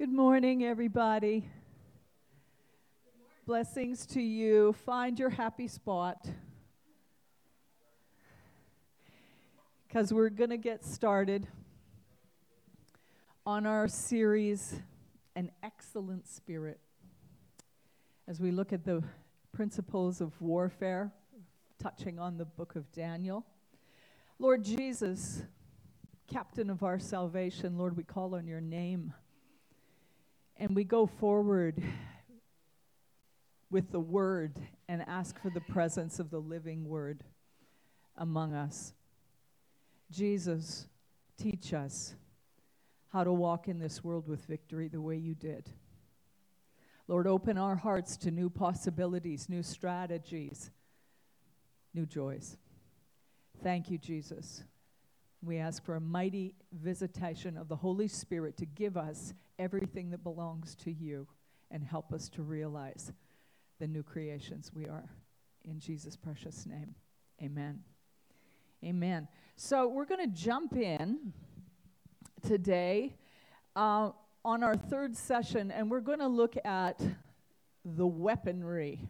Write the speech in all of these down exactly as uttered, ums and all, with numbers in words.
Good morning, everybody. Blessings to you. Find your happy spot, because we're going to get started on our series, An Excellent Spirit, as we look at the principles of warfare, touching on the book of Daniel. Lord Jesus, Captain of our salvation, Lord, we call on your name. And we go forward with the word and ask for the presence of the living word among us. Jesus, teach us how to walk in this world with victory the way you did. Lord, open our hearts to new possibilities, new strategies, new joys. Thank you, Jesus. We ask for a mighty visitation of the Holy Spirit to give us everything that belongs to you and help us to realize the new creations we are. In Jesus' precious name, amen. Amen. So we're going to jump in today uh, on our third session, and we're going to look at the weaponry.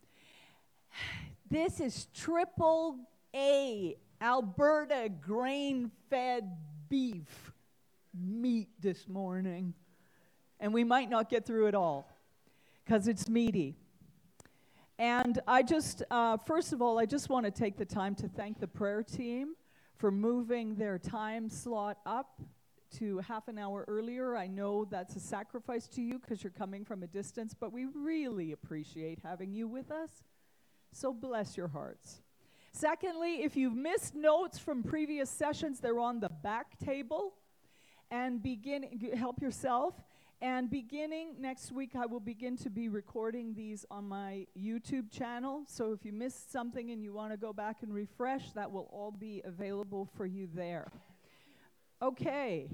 This is triple A Alberta grain-fed beef meat this morning. And we might not get through it all because it's meaty. And I just, uh, first of all, I just want to take the time to thank the prayer team for moving their time slot up to half an hour earlier. I know that's a sacrifice to you because you're coming from a distance, but we really appreciate having you with us. So bless your hearts. Secondly, if you've missed notes from previous sessions, they're on the back table. And begin, help yourself. And beginning next week, I will begin to be recording these on my YouTube channel. So if you missed something and you want to go back and refresh, that will all be available for you there. Okay.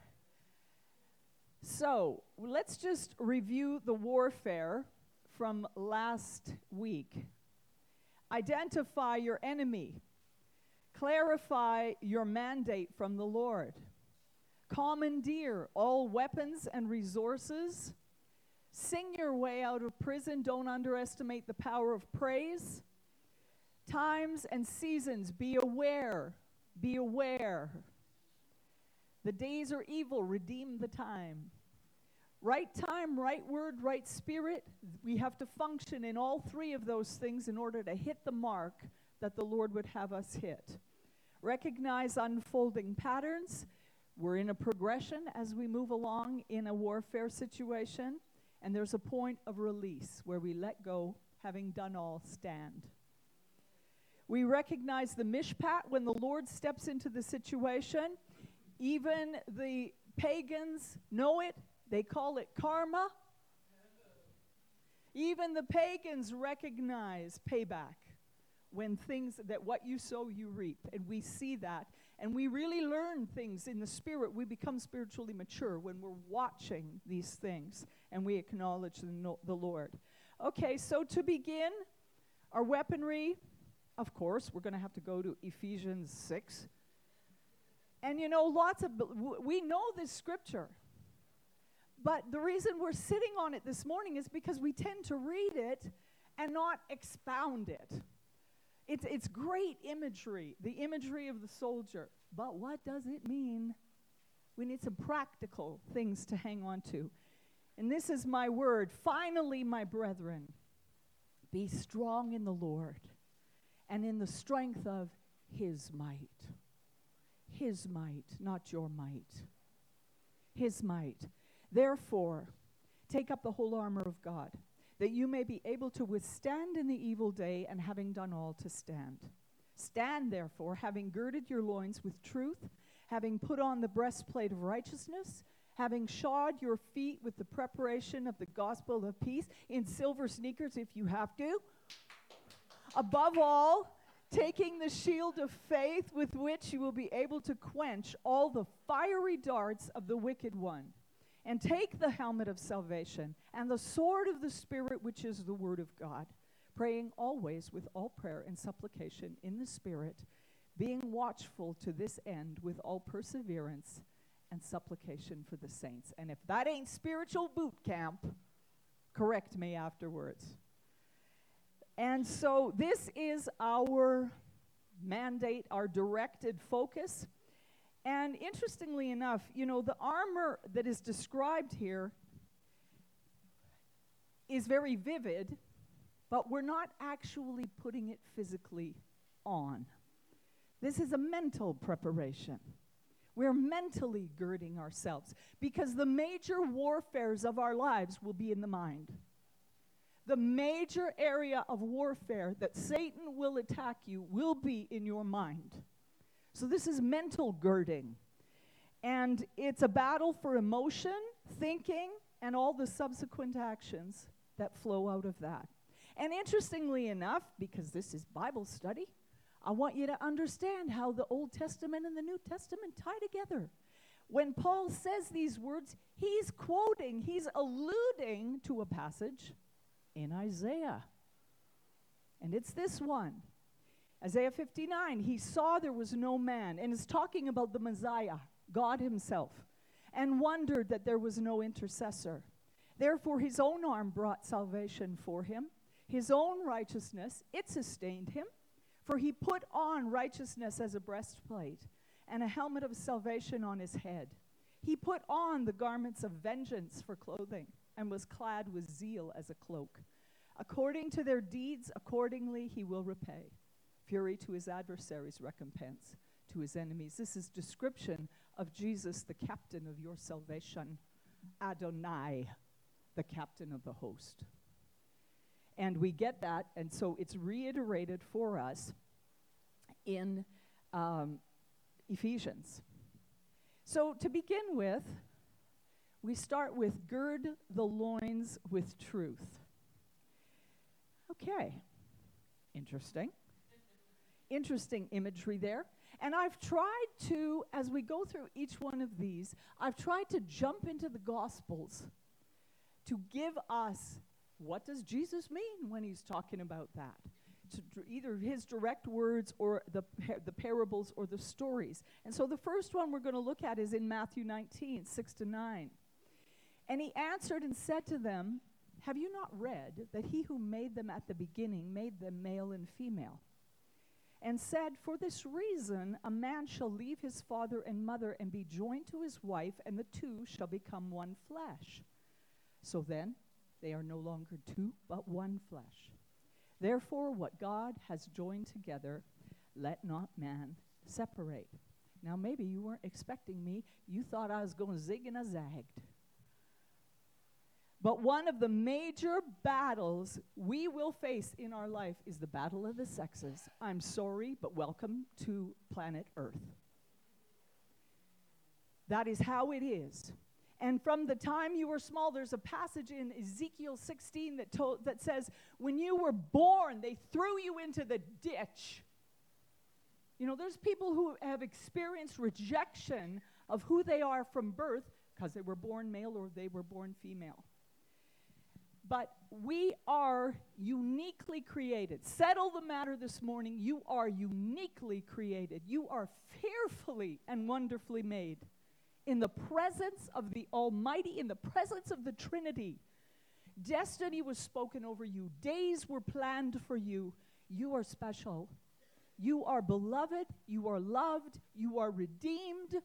So let's just review the warfare from last week. Identify your enemy. Clarify your mandate from the Lord. Commandeer all weapons and resources. Sing your way out of prison. Don't underestimate the power of praise. Times and seasons. Be aware. Be aware. The days are evil. Redeem the time. Right time, right word, right spirit. We have to function in all three of those things in order to hit the mark that the Lord would have us hit. Recognize unfolding patterns. We're in a progression as we move along in a warfare situation, and there's a point of release where we let go, having done all, stand. We recognize the mishpat when the Lord steps into the situation. Even the pagans know it. They call it karma. Even the pagans recognize payback when things that what you sow, you reap. And we see that. And we really learn things in the spirit. We become spiritually mature when we're watching these things and we acknowledge the, no, the Lord. Okay, so to begin, our weaponry, of course, we're going to have to go to Ephesians six. And you know, lots of, we know this scripture. But the reason we're sitting on it this morning is because we tend to read it and not expound it. It's, it's great imagery, the imagery of the soldier. But what does it mean? We need some practical things to hang on to. And this is my word. Finally, my brethren, be strong in the Lord and in the strength of his might. His might, not your might. His might. Therefore, take up the whole armor of God, that you may be able to withstand in the evil day, and having done all, to stand. Stand, therefore, having girded your loins with truth, having put on the breastplate of righteousness, having shod your feet with the preparation of the gospel of peace, in silver sneakers if you have to. Above all, taking the shield of faith with which you will be able to quench all the fiery darts of the wicked one. And take the helmet of salvation and the sword of the Spirit, which is the word of God, praying always with all prayer and supplication in the Spirit, being watchful to this end with all perseverance and supplication for the saints. And if that ain't spiritual boot camp, correct me afterwards. And so this is our mandate, our directed focus. And interestingly enough, you know, the armor that is described here is very vivid, but we're not actually putting it physically on. This is a mental preparation. We're mentally girding ourselves because the major warfares of our lives will be in the mind. The major area of warfare that Satan will attack you will be in your mind. So this is mental girding. And it's a battle for emotion, thinking, and all the subsequent actions that flow out of that. And interestingly enough, because this is Bible study, I want you to understand how the Old Testament and the New Testament tie together. When Paul says these words, he's quoting, he's alluding to a passage in Isaiah. And it's this one. Isaiah fifty-nine, he saw there was no man, and is talking about the Messiah, God himself, and wondered that there was no intercessor. Therefore his own arm brought salvation for him. His own righteousness, it sustained him. For he put on righteousness as a breastplate, and a helmet of salvation on his head. He put on the garments of vengeance for clothing, and was clad with zeal as a cloak. According to their deeds, accordingly he will repay. Fury to his adversaries, recompense to his enemies. This is description of Jesus, the captain of your salvation. Adonai, the captain of the host. And we get that, and so it's reiterated for us in um, Ephesians. So to begin with, we start with gird the loins with truth. Okay, interesting. Interesting imagery there. And I've tried to, as we go through each one of these, I've tried to jump into the Gospels to give us, what does Jesus mean when he's talking about that? To dr- either his direct words or the, par- the parables or the stories. And so the first one we're going to look at is in Matthew nineteen, six to nine. And he answered and said to them, have you not read that he who made them at the beginning made them male and female? And said, for this reason a man shall leave his father and mother and be joined to his wife, and the two shall become one flesh. So then, they are no longer two, but one flesh. Therefore, what God has joined together, let not man separate. Now, maybe you weren't expecting me. You thought I was going zig and a zagged. But one of the major battles we will face in our life is the battle of the sexes. I'm sorry, but welcome to planet Earth. That is how it is. And from the time you were small, there's a passage in Ezekiel sixteen that told, that says, when you were born, they threw you into the ditch. You know, there's people who have experienced rejection of who they are from birth because they were born male or they were born female. But we are uniquely created. Settle the matter this morning. You are uniquely created. You are fearfully and wonderfully made. In the presence of the Almighty, in the presence of the Trinity. Destiny was spoken over you. Days were planned for you. You are special. You are beloved. You are loved. You are redeemed.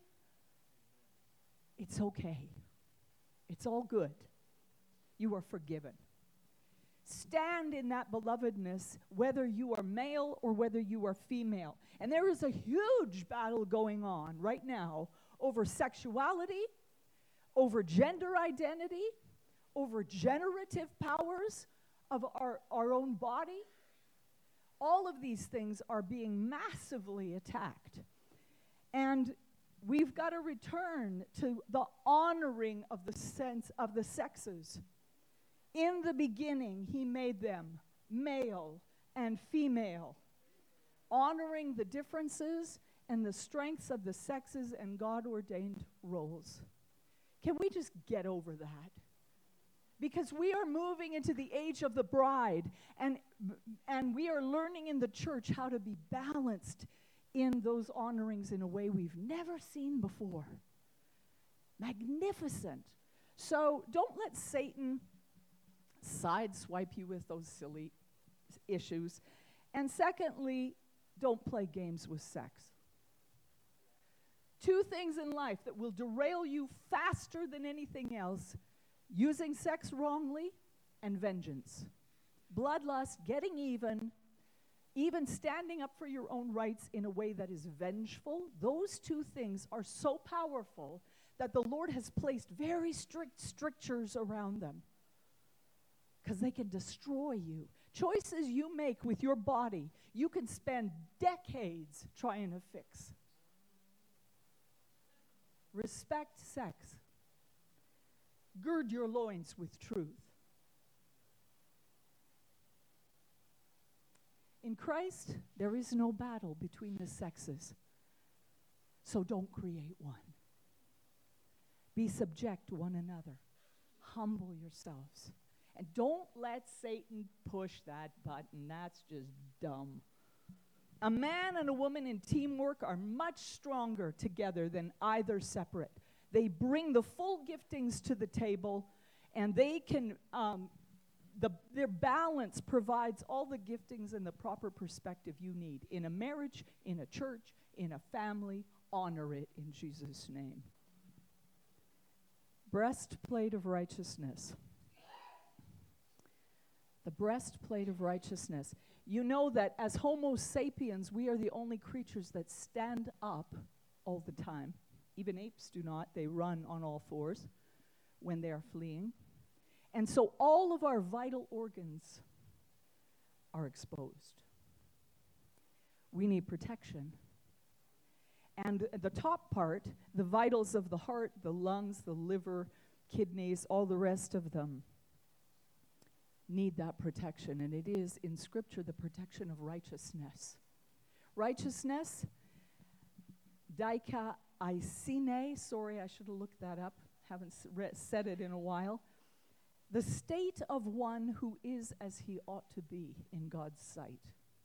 It's okay. It's all good. You are forgiven. Stand in that belovedness, whether you are male or whether you are female. And there is a huge battle going on right now over sexuality, over gender identity, over generative powers of our, our own body. All of these things are being massively attacked. And we've got to return to the honoring of the sense of the sexes. In the beginning, he made them male and female, honoring the differences and the strengths of the sexes and God-ordained roles. Can we just get over that? Because we are moving into the age of the bride, and, and we are learning in the church how to be balanced in those honorings in a way we've never seen before. Magnificent. So don't let Satan sideswipe you with those silly issues. And secondly, don't play games with sex. Two things in life that will derail you faster than anything else: using sex wrongly and vengeance. Bloodlust, getting even, even standing up for your own rights in a way that is vengeful. Those two things are so powerful that the Lord has placed very strict strictures around them, because they can destroy you. Choices you make with your body, you can spend decades trying to fix. Respect sex. Gird your loins with truth. In Christ, there is no battle between the sexes, so don't create one. Be subject to one another. Humble yourselves. And don't let Satan push that button. That's just dumb. A man and a woman in teamwork are much stronger together than either separate. They bring the full giftings to the table, and they can, um, the, their balance provides all the giftings and the proper perspective you need. In a marriage, in a church, in a family, honor it in Jesus' name. Breastplate of righteousness. The breastplate of righteousness. You know that as Homo sapiens, we are the only creatures that stand up all the time. Even apes do not. They run on all fours when they are fleeing. And so all of our vital organs are exposed. We need protection. And the top part, the vitals of the heart, the lungs, the liver, kidneys, all the rest of them need that protection. And it is in Scripture the protection of righteousness. Righteousness, dikaiosyne, sorry, I should have looked that up. Haven't re- said it in a while. The state of one who is as he ought to be in God's sight.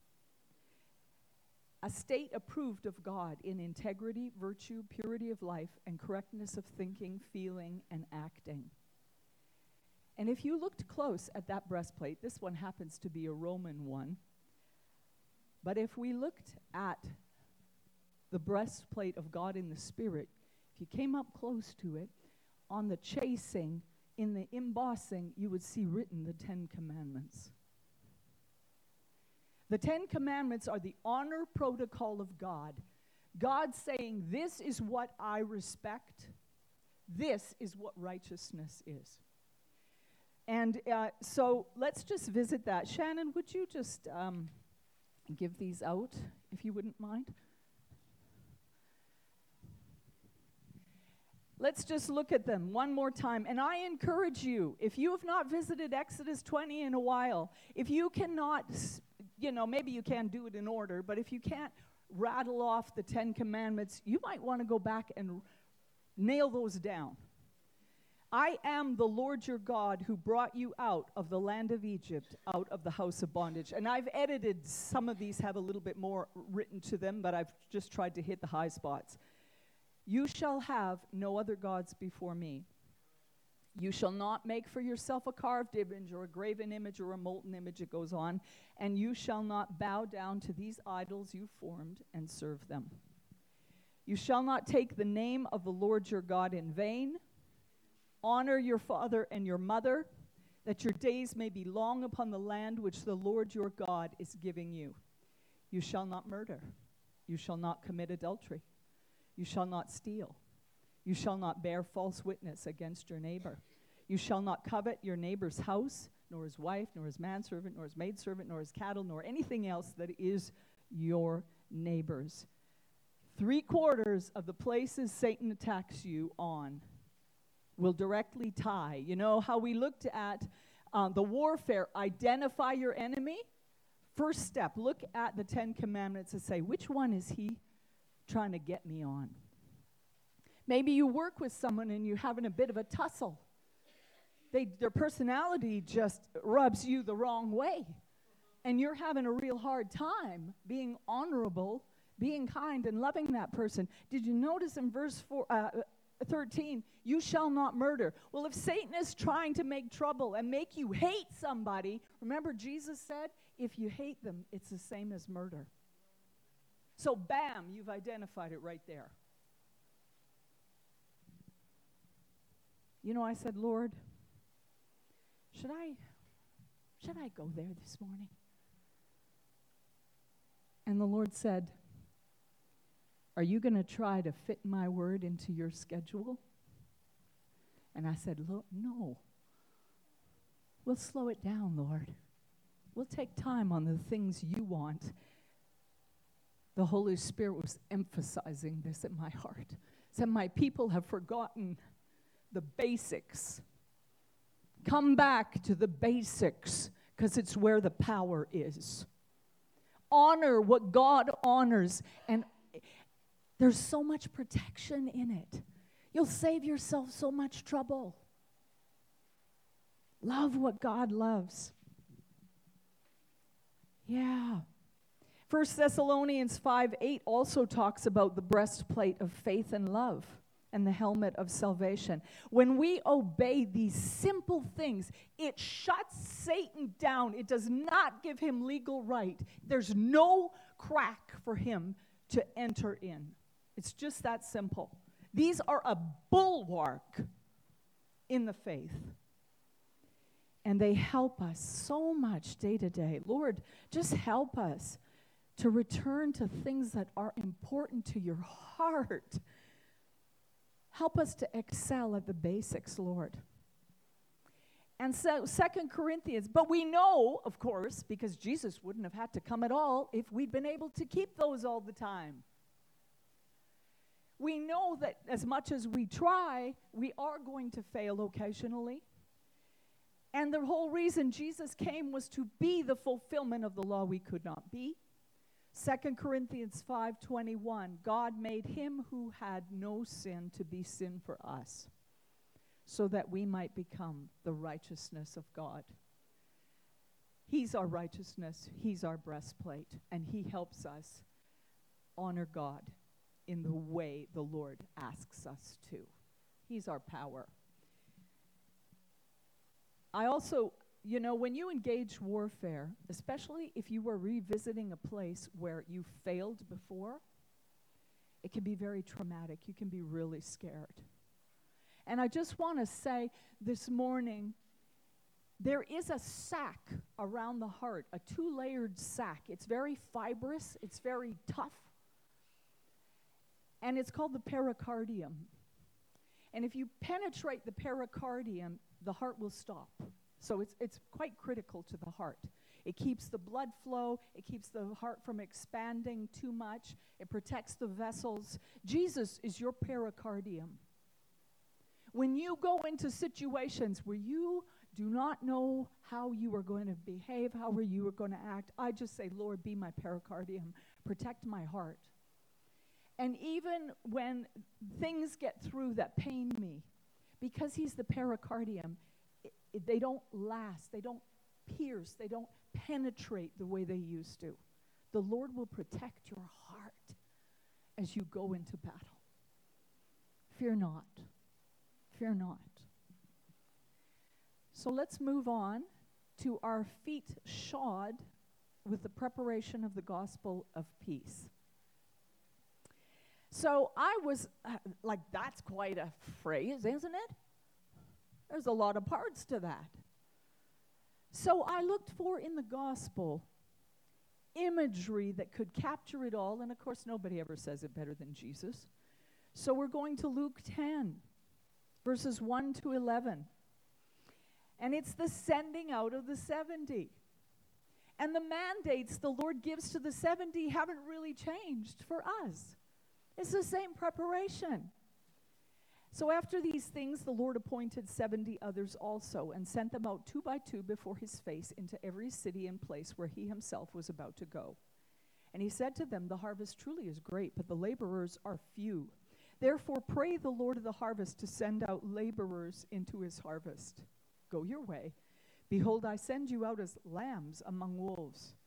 A state approved of God in integrity, virtue, purity of life, and correctness of thinking, feeling, and acting. And if you looked close at that breastplate, this one happens to be a Roman one, but if we looked at the breastplate of God in the Spirit, if you came up close to it, on the chasing, in the embossing, you would see written the Ten Commandments. The Ten Commandments are the honor protocol of God. God saying, this is what I respect. This is what righteousness is. And uh, so let's just visit that. Shannon, would you just um, give these out, if you wouldn't mind? Let's just look at them one more time. And I encourage you, if you have not visited Exodus twenty in a while, if you cannot, you know, maybe you can do it in order, but if you can't rattle off the Ten Commandments, you might want to go back and nail those down. I am the Lord your God who brought you out of the land of Egypt, out of the house of bondage. And I've edited, some of these have a little bit more written to them, but I've just tried to hit the high spots. You shall have no other gods before me. You shall not make for yourself a carved image or a graven image or a molten image, it goes on. And you shall not bow down to these idols you formed and serve them. You shall not take the name of the Lord your God in vain. Honor your father and your mother, that your days may be long upon the land which the Lord your God is giving you. You shall not murder. You shall not commit adultery. You shall not steal. You shall not bear false witness against your neighbor. You shall not covet your neighbor's house, nor his wife, nor his manservant, nor his maidservant, nor his cattle, nor anything else that is your neighbor's. Three quarters of the places Satan attacks you on will directly tie. You know how we looked at uh, the warfare, identify your enemy? First step, look at the Ten Commandments and say, which one is he trying to get me on? Maybe you work with someone and you're having a bit of a tussle. They, their personality just rubs you the wrong way. And you're having a real hard time being honorable, being kind, and loving that person. Did you notice in verse four, uh, thirteen, you shall not murder. Well, if Satan is trying to make trouble and make you hate somebody, remember Jesus said, if you hate them, it's the same as murder. So bam, you've identified it right there. You know, I said, Lord, should I, should I go there this morning? And the Lord said, are you going to try to fit my word into your schedule? And I said, no. We'll slow it down, Lord. We'll take time on the things you want. The Holy Spirit was emphasizing this in my heart. Said, my people have forgotten the basics. Come back to the basics, because it's where the power is. Honor what God honors, and there's so much protection in it. You'll save yourself so much trouble. Love what God loves. Yeah. First Thessalonians five eight also talks about the breastplate of faith and love and the helmet of salvation. When we obey these simple things, it shuts Satan down. It does not give him legal right. There's no crack for him to enter in. It's just that simple. These are a bulwark in the faith. And they help us so much day to day. Lord, just help us to return to things that are important to your heart. Help us to excel at the basics, Lord. And so Second Corinthians, but we know, of course, because Jesus wouldn't have had to come at all if we'd been able to keep those all the time. We know that as much as we try, we are going to fail occasionally. And the whole reason Jesus came was to be the fulfillment of the law we could not be. Second Corinthians five twenty-one, God made him who had no sin to be sin for us, so that we might become the righteousness of God. He's our righteousness, he's our breastplate, and he helps us honor God in the way the Lord asks us to. He's our power. I also, you know, when you engage warfare, especially if you were revisiting a place where you failed before, it can be very traumatic. You can be really scared. And I just want to say this morning, there is a sac around the heart, a two-layered sac. It's very fibrous. It's very tough. And it's called the pericardium. And if you penetrate the pericardium, the heart will stop. So it's it's quite critical to the heart. It keeps the blood flow. It keeps the heart from expanding too much. It protects the vessels. Jesus is your pericardium. When you go into situations where you do not know how you are going to behave, how are you are going to act, I just say, Lord, be my pericardium. Protect my heart. And even when things get through that pain me, because he's the pericardium, it, it, they don't last. They don't pierce. They don't penetrate the way they used to. The Lord will protect your heart as you go into battle. Fear not. Fear not. So let's move on to our feet shod with the preparation of the gospel of peace. So I was uh, like, that's quite a phrase, isn't it? There's a lot of parts to that. So I looked for in the gospel imagery that could capture it all, and of course nobody ever says it better than Jesus. So we're going to Luke ten, verses one to eleven. And it's the sending out of the seventy. And the mandates the Lord gives to the seventy haven't really changed for us. It's the same preparation. So after these things, the Lord appointed seventy others also, and sent them out two by two before his face into every city and place where he himself was about to go. And he said to them, the harvest truly is great, but the laborers are few. Therefore pray the Lord of the harvest to send out laborers into his harvest. Go your way. Behold, I send you out as lambs among wolves.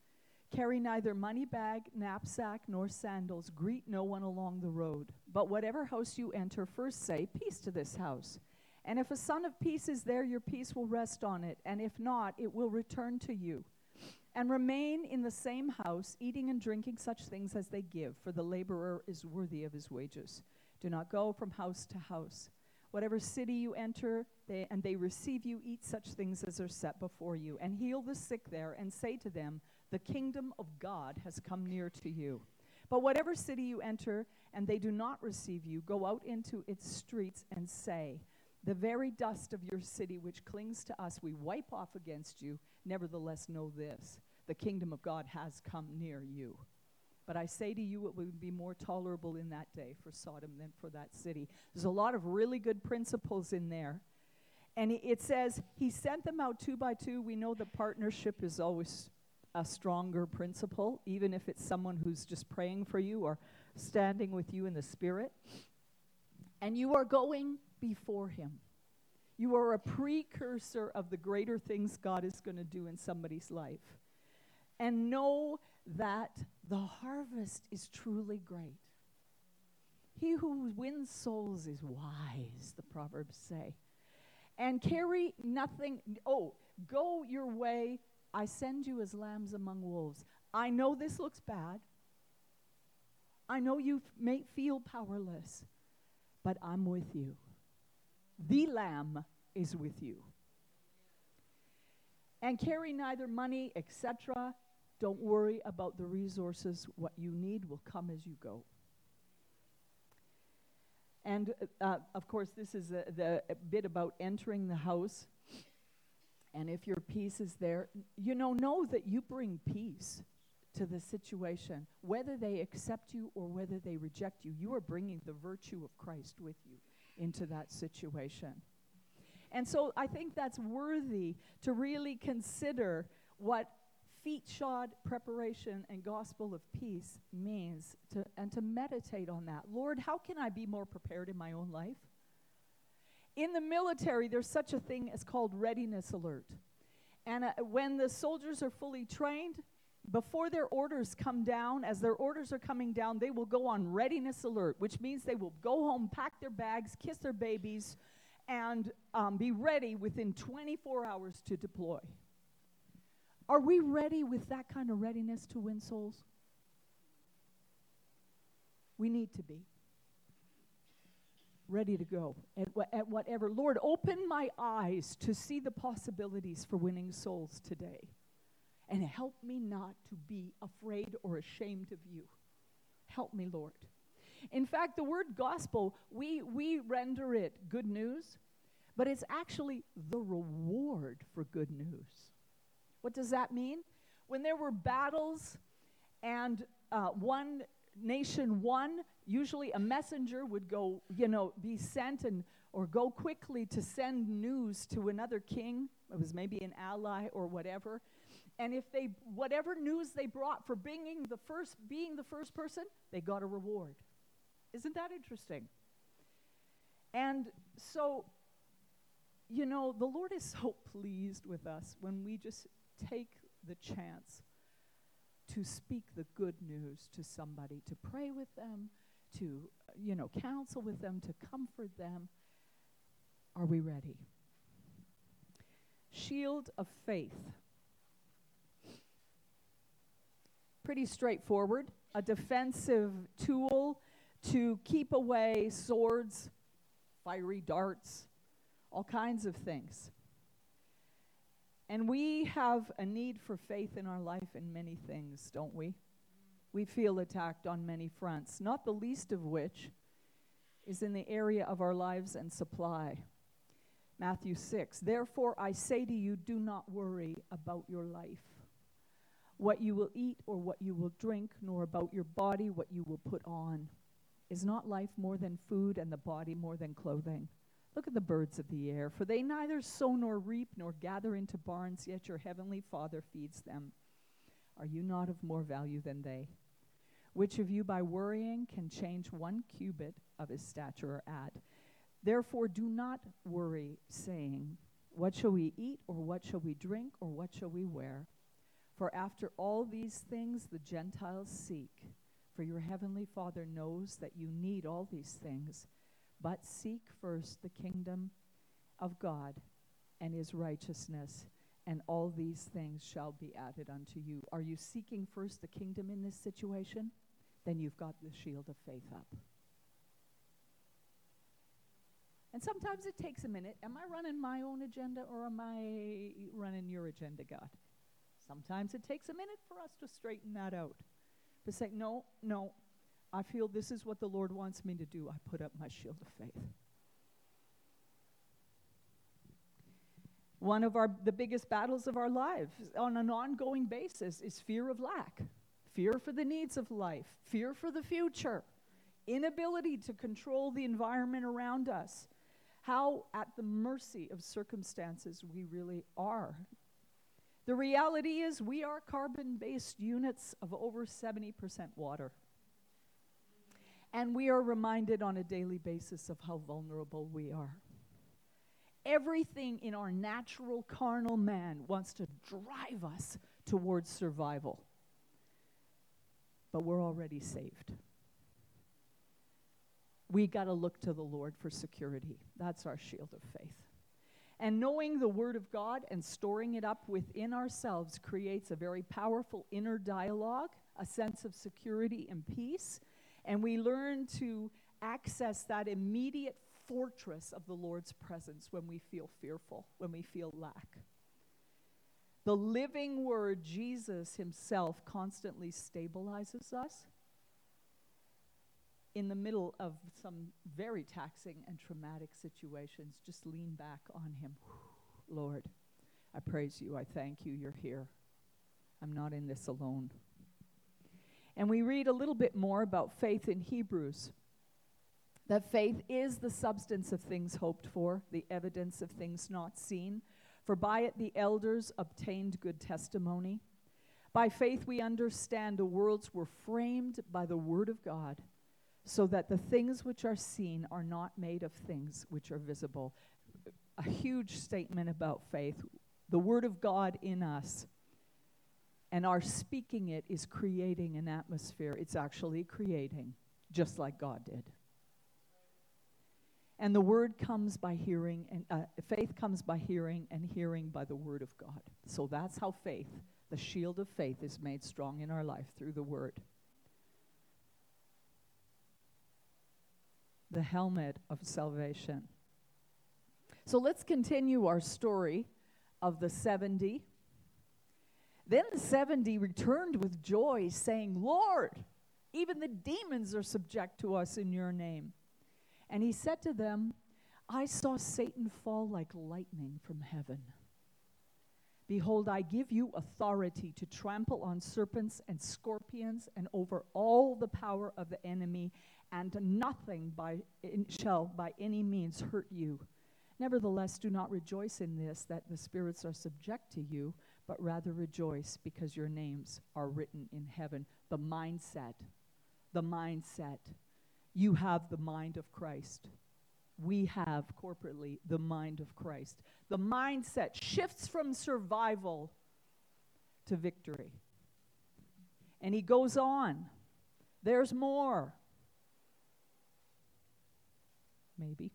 Carry neither money bag, knapsack, nor sandals. Greet no one along the road. But whatever house you enter, first say, peace to this house. And if a son of peace is there, your peace will rest on it. And if not, it will return to you. And remain in the same house, eating and drinking such things as they give, for the laborer is worthy of his wages. Do not go from house to house. Whatever city you enter, they, and they receive you, eat such things as are set before you. And heal the sick there, and say to them, the kingdom of God has come near to you. But whatever city you enter, and they do not receive you, go out into its streets and say, the very dust of your city which clings to us we wipe off against you. Nevertheless know this, the kingdom of God has come near you. But I say to you, it would be more tolerable in that day for Sodom than for that city. There's a lot of really good principles in there. And it, it says, he sent them out two by two. We know that partnership is always a stronger principle, even if it's someone who's just praying for you or standing with you in the Spirit. And you are going before him. You are a precursor of the greater things God is going to do in somebody's life. And know that the harvest is truly great. He who wins souls is wise, the Proverbs say. And carry nothing. Oh, go your way. I send you as lambs among wolves. I know this looks bad. I know you f- may feel powerless, but I'm with you. The Lamb is with you. And carry neither money, et cetera. Don't worry about the resources. What you need will come as you go. And, uh, of course, this is a, the a bit about entering the house. And if your peace is there, you know, know that you bring peace to the situation. Whether they accept you or whether they reject you, you are bringing the virtue of Christ with you into that situation. And so I think that's worthy to really consider what feet-shod preparation and gospel of peace means, to, and to meditate on that. Lord, how can I be more prepared in my own life? In the military, there's such a thing as called readiness alert. And uh, when the soldiers are fully trained, before their orders come down, as their orders are coming down, they will go on readiness alert, which means they will go home, pack their bags, kiss their babies, and um, be ready within twenty-four hours to deploy. Are we ready with that kind of readiness to win souls? We need to be ready to go at, wh- at whatever. Lord, open my eyes to see the possibilities for winning souls today. And help me not to be afraid or ashamed of you. Help me, Lord. In fact, the word gospel, we, we render it good news, but it's actually the reward for good news. What does that mean? When there were battles and uh, one nation won, usually a messenger would go, you know, be sent and or go quickly to send news to another king. It was maybe an ally or whatever. And if they, whatever news they brought for being the first, being the first person, they got a reward. Isn't that interesting? And so, you know, the Lord is so pleased with us when we just take the chance to speak the good news to somebody, to pray with them, to, you know, counsel with them, to comfort them. Are we ready? Shield of faith. Pretty straightforward. A defensive tool to keep away swords, fiery darts, all kinds of things. And we have a need for faith in our life in many things, don't we? We feel attacked on many fronts, not the least of which is in the area of our lives and supply. Matthew six, therefore I say to you, do not worry about your life, what you will eat or what you will drink, nor about your body, what you will put on. Is not life more than food, and the body more than clothing? Look at the birds of the air, for they neither sow nor reap nor gather into barns, yet your heavenly Father feeds them. Are you not of more value than they? Which of you by worrying can change one cubit of his stature or add? Therefore do not worry, saying, what shall we eat, or what shall we drink, or what shall we wear? For after all these things the Gentiles seek, for your heavenly Father knows that you need all these things. But seek first the kingdom of God and his righteousness, and all these things shall be added unto you. Are you seeking first the kingdom in this situation? Then you've got the shield of faith up. And sometimes it takes a minute. Am I running my own agenda, or am I running your agenda, God? Sometimes it takes a minute for us to straighten that out. To say, no, no, I feel this is what the Lord wants me to do. I put up my shield of faith. One of our the biggest battles of our lives on an ongoing basis is fear of lack, fear for the needs of life, fear for the future, inability to control the environment around us, how at the mercy of circumstances we really are. The reality is we are carbon-based units of over seventy percent water. And we are reminded on a daily basis of how vulnerable we are. Everything in our natural carnal man wants to drive us towards survival. But we're already saved. We got to look to the Lord for security. That's our shield of faith. And knowing the Word of God and storing it up within ourselves creates a very powerful inner dialogue, a sense of security and peace. And we learn to access that immediate fortress of the Lord's presence when we feel fearful, when we feel lack. The living Word, Jesus himself, constantly stabilizes us in the middle of some very taxing and traumatic situations. Just lean back on him. Lord, I praise you. I thank you. You're here. I'm not in this alone. And we read a little bit more about faith in Hebrews. That faith is the substance of things hoped for, the evidence of things not seen. For by it the elders obtained good testimony. By faith we understand the worlds were framed by the word of God, so that the things which are seen are not made of things which are visible. A huge statement about faith. The word of God in us, and our speaking it is creating an atmosphere. It's actually creating, just like God did. And the word comes by hearing, and uh, faith comes by hearing, and hearing by the word of God. So that's how faith, the shield of faith, is made strong in our life, through the word. The helmet of salvation. So let's continue our story of the seventy. Then the seventy returned with joy, saying, Lord, even the demons are subject to us in your name. And he said to them, I saw Satan fall like lightning from heaven. Behold, I give you authority to trample on serpents and scorpions and over all the power of the enemy, and nothing by, in, shall by any means hurt you. Nevertheless, do not rejoice in this, that the spirits are subject to you, but rather rejoice because your names are written in heaven. The mindset, the mindset. You have the mind of Christ. We have corporately the mind of Christ. The mindset shifts from survival to victory. And he goes on. There's more. Maybe.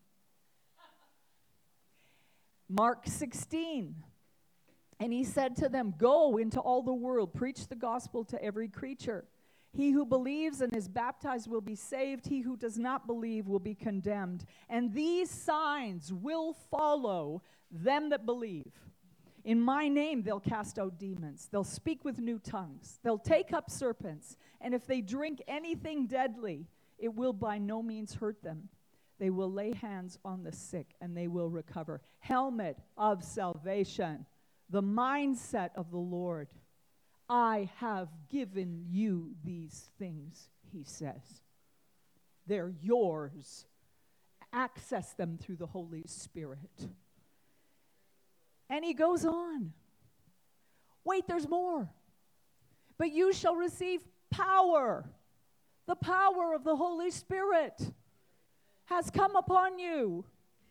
Mark sixteen. And he said to them, go into all the world, preach the gospel to every creature. He who believes and is baptized will be saved. He who does not believe will be condemned. And these signs will follow them that believe. In my name they'll cast out demons. They'll speak with new tongues. They'll take up serpents. And if they drink anything deadly, it will by no means hurt them. They will lay hands on the sick and they will recover. Helmet of salvation. The mindset of the Lord. I have given you these things, he says. They're yours. Access them through the Holy Spirit. And he goes on. Wait, there's more. But you shall receive power. The power of the Holy Spirit has come upon you.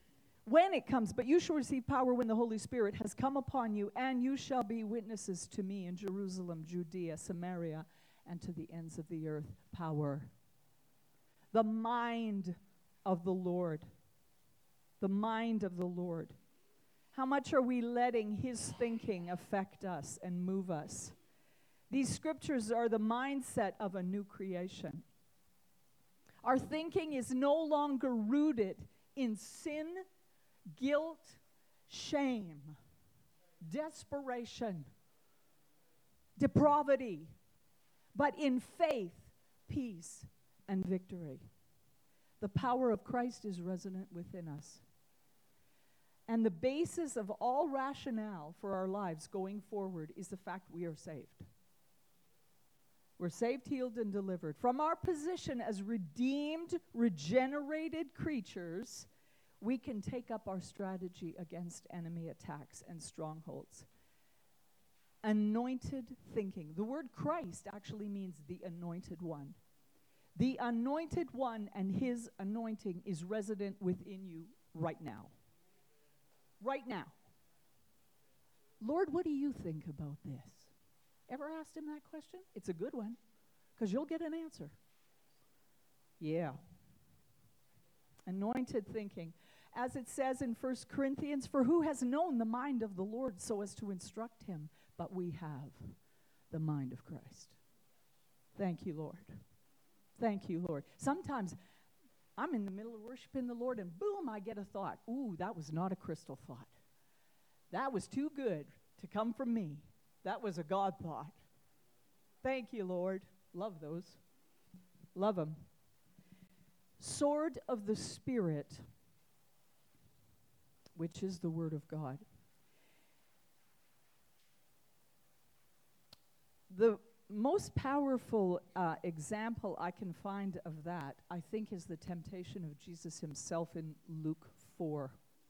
When it comes, but you shall receive power when the Holy Spirit has come upon you, and you shall be witnesses to me in Jerusalem, Judea, Samaria, and to the ends of the earth. Power. The mind of the Lord. The mind of the Lord. How much are we letting his thinking affect us and move us? These scriptures are the mindset of a new creation. Our thinking is no longer rooted in sin, guilt, shame, desperation, depravity, but in faith, peace, and victory. The power of Christ is resonant within us. And the basis of all rationale for our lives going forward is the fact we are saved. We're saved, healed, and delivered. From our position as redeemed, regenerated creatures, we can take up our strategy against enemy attacks and strongholds. Anointed thinking. The word Christ actually means the anointed one. The anointed one and his anointing is resident within you right now. Right now. Lord, what do you think about this? Ever asked him that question? It's a good one, because you'll get an answer. Yeah. Anointed thinking. As it says in First Corinthians, for who has known the mind of the Lord so as to instruct him? But we have the mind of Christ. Thank you, Lord. Thank you, Lord. Sometimes I'm in the middle of worshiping the Lord, and boom, I get a thought. Ooh, that was not a Crystal thought. That was too good to come from me. That was a God thought. Thank you, Lord. Love those. Love them. Sword of the Spirit, which is the Word of God. The most powerful uh, example I can find of that, I think, is the temptation of Jesus himself in Luke four.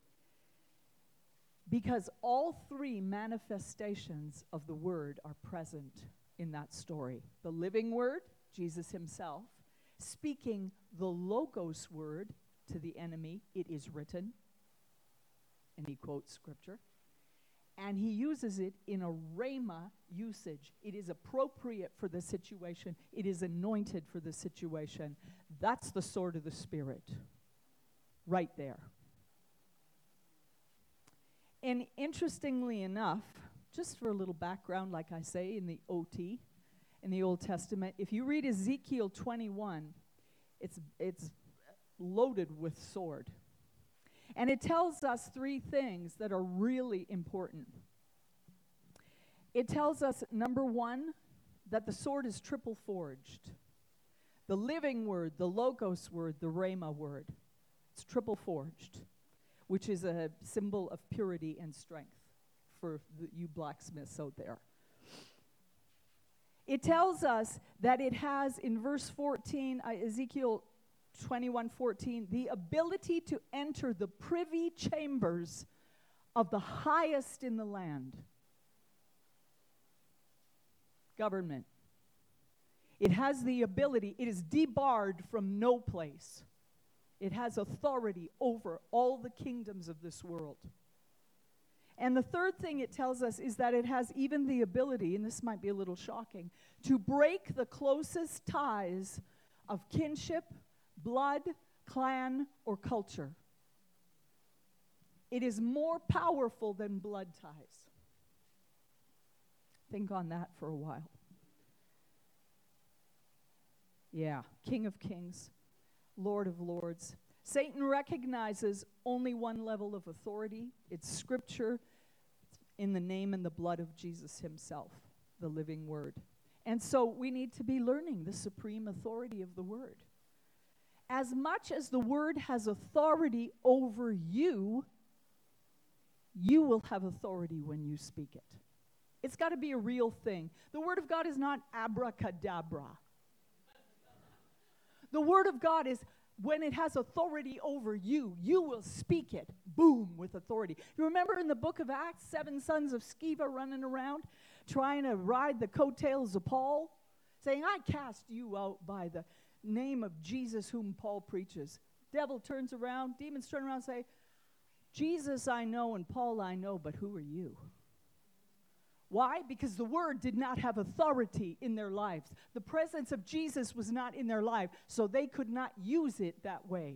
Because all three manifestations of the Word are present in that story. The living Word, Jesus himself, speaking the Logos word to the enemy, it is written. And he quotes scripture. And he uses it in a rhema usage. It is appropriate for the situation. It is anointed for the situation. That's the sword of the Spirit. Right there. And interestingly enough, just for a little background, like I say, in the O T, in the Old Testament, if you read Ezekiel twenty-one, it's it's loaded with sword. And it tells us three things that are really important. It tells us, number one, that the sword is triple forged. The living word, the Logos word, the Rhema word. It's triple forged, which is a symbol of purity and strength for the, you blacksmiths out there. It tells us that it has, in verse fourteen, uh, Ezekiel twenty-one fourteen, the ability to enter the privy chambers of the highest in the land. Government. It has the ability, it is debarred from no place. It has authority over all the kingdoms of this world. And the third thing it tells us is that it has even the ability, and this might be a little shocking, to break the closest ties of kinship, blood, clan, or culture. It is more powerful than blood ties. Think on that for a while. Yeah, King of Kings, Lord of Lords. Satan recognizes only one level of authority. It's Scripture in the name and the blood of Jesus himself, the living Word. And so we need to be learning the supreme authority of the Word. As much as the Word has authority over you, you will have authority when you speak it. It's got to be a real thing. The Word of God is not abracadabra. The Word of God is, when it has authority over you, you will speak it, boom, with authority. You remember in the book of Acts, seven sons of Sceva running around, trying to ride the coattails of Paul, saying, I cast you out by the name of Jesus whom Paul preaches. Devil turns around, demons turn around and say, Jesus I know and Paul I know, but who are you? Why? Because the word did not have authority in their lives. The presence of Jesus was not in their life, so they could not use it that way.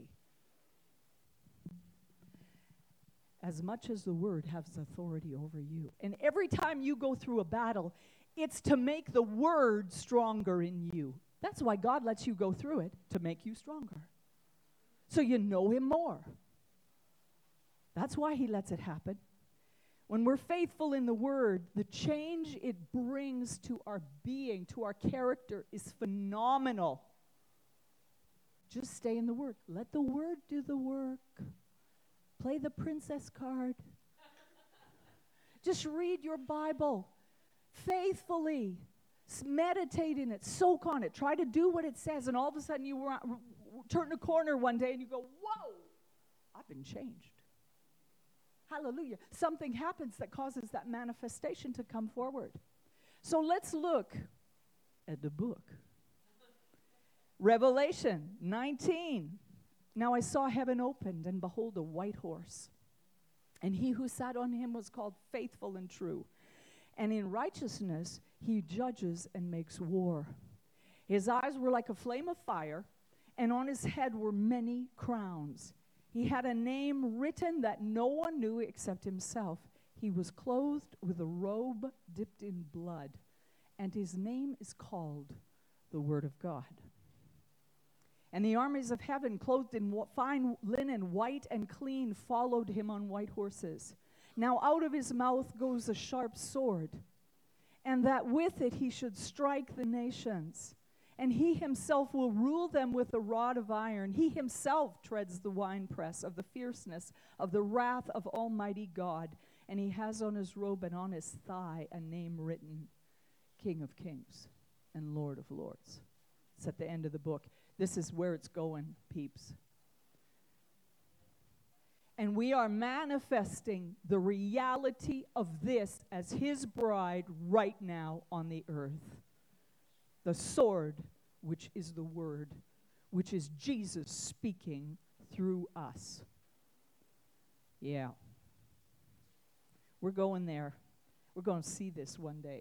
As much as the word has authority over you. And every time you go through a battle, it's to make the word stronger in you. That's why God lets you go through it, to make you stronger. So you know him more. That's why he lets it happen. When we're faithful in the word, the change it brings to our being, to our character, is phenomenal. Just stay in the word. Let the word do the work. Play the princess card. Just read your Bible faithfully. Meditate in it. Soak on it. Try to do what it says. And all of a sudden you r- r- turn a corner one day and you go, whoa, I've been changed. Hallelujah. Something happens that causes that manifestation to come forward. So let's look at the book. Revelation nineteen. Now I saw heaven opened, and behold, a white horse. And he who sat on him was called Faithful and True. And in righteousness he judges and makes war. His eyes were like a flame of fire, and on his head were many crowns. He had a name written that no one knew except himself. He was clothed with a robe dipped in blood, and his name is called the Word of God. And the armies of heaven, clothed in fine linen, white and clean, followed him on white horses. Now out of his mouth goes a sharp sword, and that with it he should strike the nations. And he himself will rule them with a rod of iron. He himself treads the winepress of the fierceness of the wrath of Almighty God. And he has on his robe and on his thigh a name written, King of Kings and Lord of Lords. It's at the end of the book. This is where it's going, peeps. And we are manifesting the reality of this as his bride right now on the earth. The sword, which is the word, which is Jesus speaking through us. Yeah. We're going there. We're going to see this one day.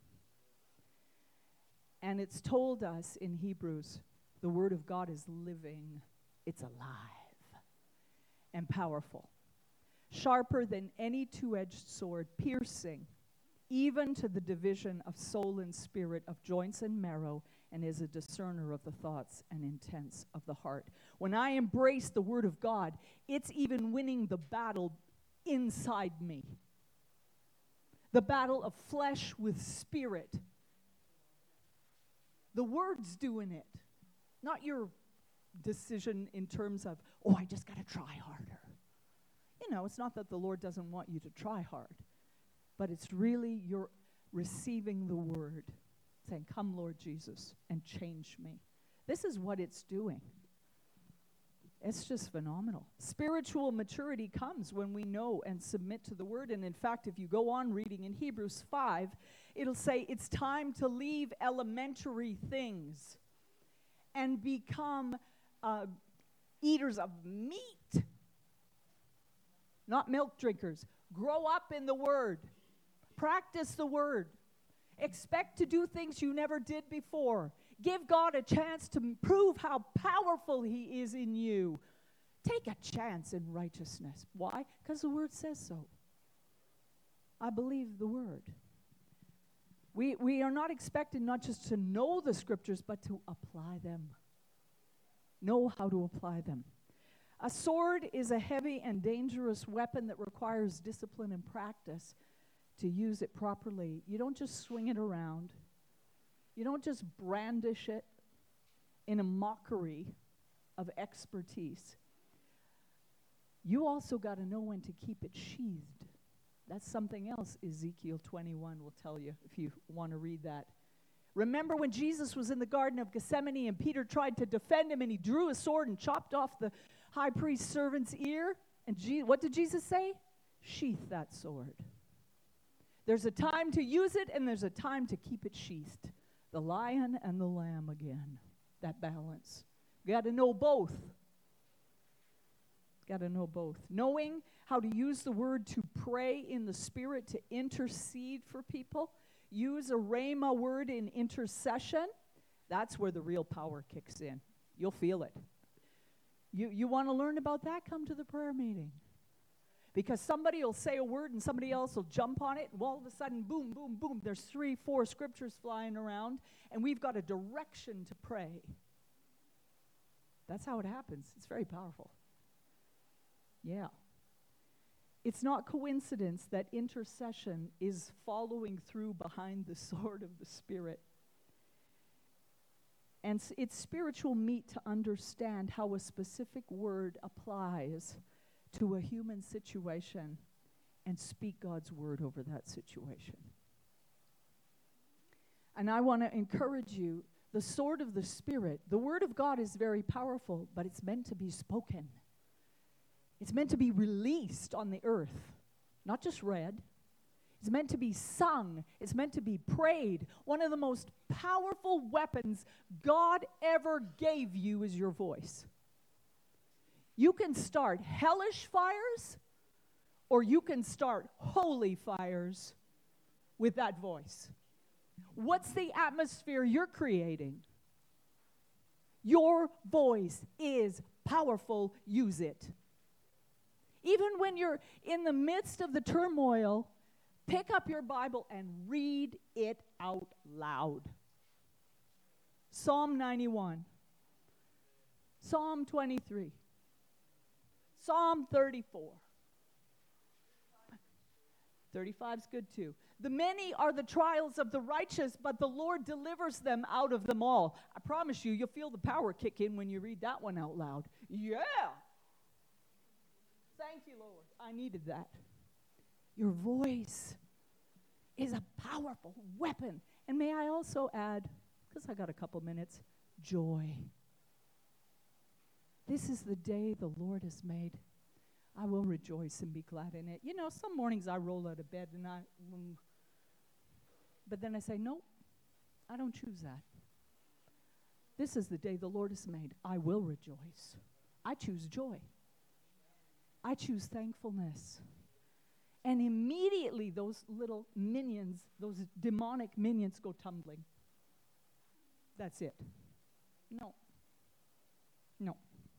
And it's told us in Hebrews, the word of God is living. It's alive and powerful. Sharper than any two-edged sword, piercing even to the division of soul and spirit, of joints and marrow, and is a discerner of the thoughts and intents of the heart. When I embrace the word of God, it's even winning the battle inside me. The battle of flesh with spirit. The word's doing it. Not your decision in terms of, oh, I just got to try harder. You know, it's not that the Lord doesn't want you to try hard, but it's really you're receiving the word, saying, come, Lord Jesus, and change me. This is what it's doing. It's just phenomenal. Spiritual maturity comes when we know and submit to the word. And in fact, if you go on reading in Hebrews five, it'll say it's time to leave elementary things and become uh, eaters of meat, not milk drinkers. Grow up in the word. Practice the word. Expect to do things you never did before. Give God a chance to prove how powerful he is in you. Take a chance in righteousness. Why? Because the word says so. I believe the word. We, we are not expected not just to know the scriptures, but to apply them. Know how to apply them. A sword is a heavy and dangerous weapon that requires discipline and practice to use it properly. You don't just swing it around. You don't just brandish it in a mockery of expertise. You also got to know when to keep it sheathed. That's something else Ezekiel twenty-one will tell you if you want to read that. Remember when Jesus was in the Garden of Gethsemane and Peter tried to defend him and he drew a sword and chopped off the high priest's servant's ear? And Je- what did Jesus say? Sheath that sword. There's a time to use it and there's a time to keep it sheathed. The lion and the lamb again. That balance. You got to know both. Got to know both. Knowing how to use the word to pray in the Spirit, to intercede for people. Use a rhema word in intercession. That's where the real power kicks in. You'll feel it. You, you want to learn about that? Come to the prayer meeting. Because somebody will say a word and somebody else will jump on it, and all of a sudden, boom, boom, boom, there's three, four scriptures flying around, and we've got a direction to pray. That's how it happens. It's very powerful. Yeah. It's not coincidence that intercession is following through behind the sword of the Spirit. And it's spiritual meat to understand how a specific word applies to a human situation and speak God's word over that situation. And I want to encourage you, the sword of the Spirit, the word of God is very powerful, but it's meant to be spoken. It's meant to be released on the earth, not just read. It's meant to be sung. It's meant to be prayed. One of the most powerful weapons God ever gave you is your voice. You can start hellish fires, or you can start holy fires with that voice. What's the atmosphere you're creating? Your voice is powerful. Use it. Even when you're in the midst of the turmoil, pick up your Bible and read it out loud. Psalm ninety-one. Psalm twenty-three. Psalm thirty-four. thirty-five is good too. The many are the trials of the righteous, but the Lord delivers them out of them all. I promise you, you'll feel the power kick in when you read that one out loud. Yeah. Thank you, Lord. I needed that. Your voice is a powerful weapon. And may I also add, because I got a couple minutes, joy. This is the day the Lord has made. I will rejoice and be glad in it. You know, some mornings I roll out of bed and I, mm, but then I say, no, I don't choose that. This is the day the Lord has made. I will rejoice. I choose joy. I choose thankfulness. And immediately those little minions, those demonic minions go tumbling. That's it. No. No.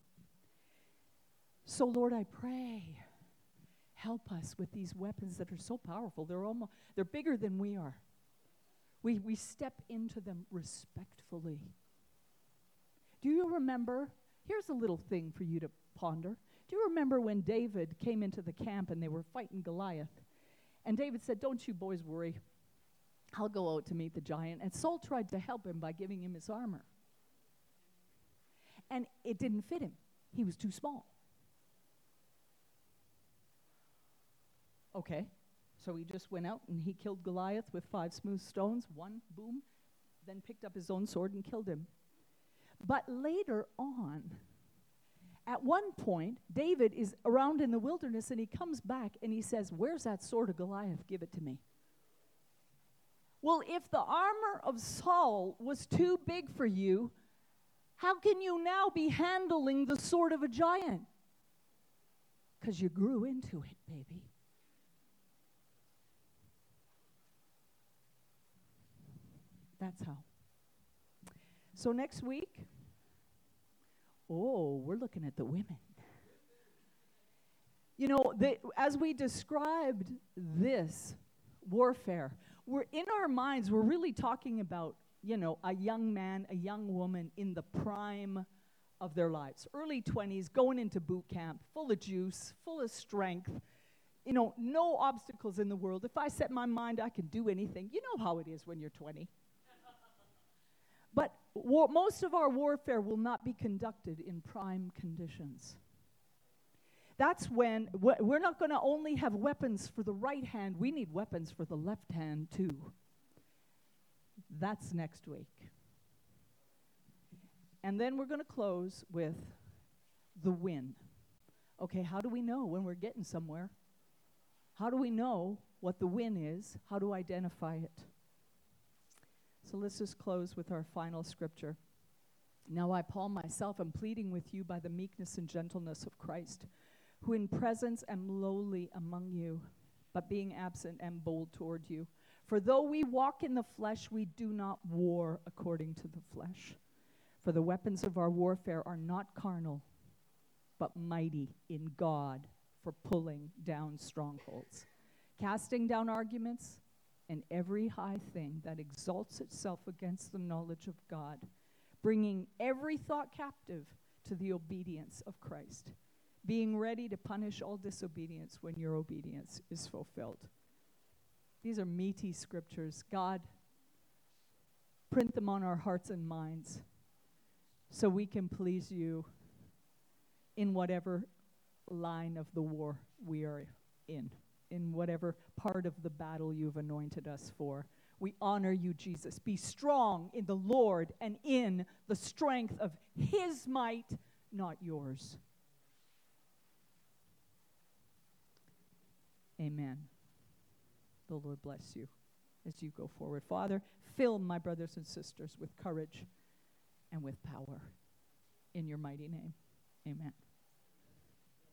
So, Lord, I pray, help us with these weapons that are so powerful. They're almost, they're bigger than we are. We, we step into them respectfully. Do you remember? Here's a little thing for you to ponder. Do you remember when David came into the camp and they were fighting Goliath? And David said, don't you boys worry. I'll go out to meet the giant. And Saul tried to help him by giving him his armor. And it didn't fit him. He was too small. Okay, so he just went out and he killed Goliath with five smooth stones. One, boom, then picked up his own sword and killed him. But later on, at one point, David is around in the wilderness and he comes back and he says, where's that sword of Goliath? Give it to me. Well, if the armor of Saul was too big for you, how can you now be handling the sword of a giant? Because you grew into it, baby. That's how. So next week, oh, we're looking at the women. You know, the, as we described this warfare, we're in our minds, we're really talking about, you know, a young man, a young woman in the prime of their lives. Early twenties, going into boot camp, full of juice, full of strength. You know, no obstacles in the world. If I set my mind, I can do anything. You know how it is when you're twenty. But war, most of our warfare will not be conducted in prime conditions. That's when w- we're not going to only have weapons for the right hand, we need weapons for the left hand too. That's next week. And then we're going to close with the win. Okay, how do we know when we're getting somewhere? How do we know what the win is? How to identify it? So let's just close with our final scripture. Now I, Paul, myself, am pleading with you by the meekness and gentleness of Christ, who in presence am lowly among you, but being absent am bold toward you. For though we walk in the flesh, we do not war according to the flesh. For the weapons of our warfare are not carnal, but mighty in God for pulling down strongholds, casting down arguments and every high thing that exalts itself against the knowledge of God, bringing every thought captive to the obedience of Christ, being ready to punish all disobedience when your obedience is fulfilled. These are meaty scriptures. God, print them on our hearts and minds so we can please you in whatever line of the war we are in, in whatever part of the battle you've anointed us for. We honor you, Jesus. Be strong in the Lord and in the strength of his might, not yours. Amen. The Lord bless you as you go forward. Father, fill my brothers and sisters with courage and with power. In your mighty name, amen.